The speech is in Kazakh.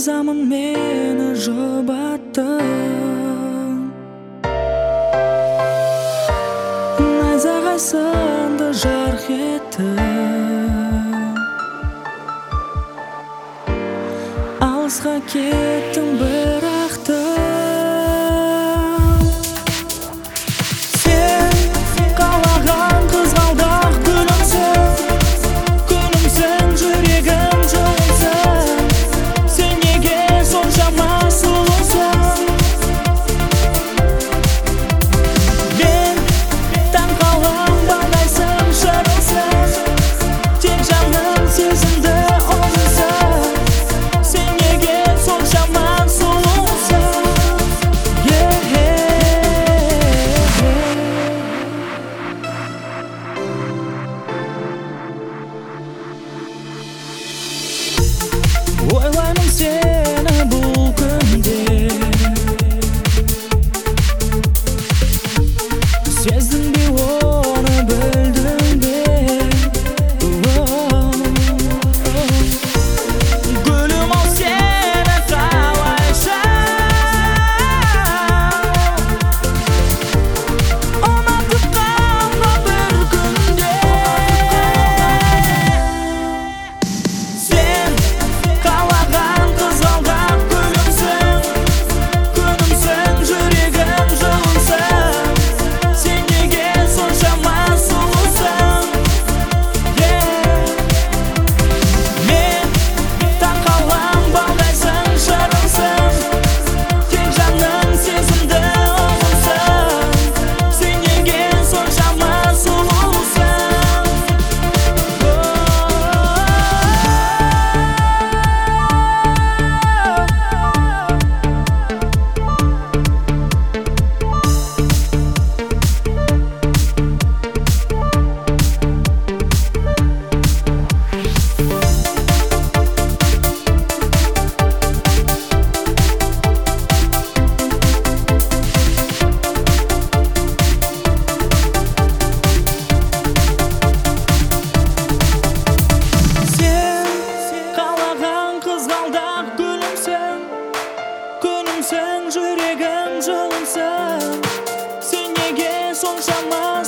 ырзамын мені жұбаттың. Найзағай сынды жарқ етті, алысқа кеттім бірақта. Сен қалаған қызғалдақ гүлімсің, күнімсің, жүрегім жылымсың. Сен неге соншама сұлусың? Мен таң қалам балдайсың, шырылсың, тек жаным сезімді ұғынсың. Сен неге соншама сұлусың? Ойлаймын сені бұл күнде, сездің бе оны, білдің бе? Гүлім ау сені қалайша ұнатып қалдым бір күнде. Сен қалаған қызғалдақ гүлімсің, күнімсің, жүрегім жылымсың. Сен неге соншама сұлусың? Мен таң қалам балдайсың, шырылсың, тек жаным сезімді ұғынсың. Сен неге соншама сұлусың? Сен қалаған қызғалдақ гүлімсің, күнімсің, жүрегім жылымсың. Сен неге соншама